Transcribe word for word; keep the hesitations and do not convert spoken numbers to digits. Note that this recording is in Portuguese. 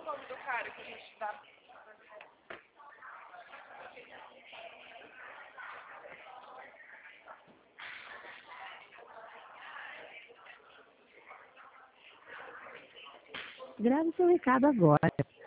o nome do cara que a gente tá. Grave seu recado agora.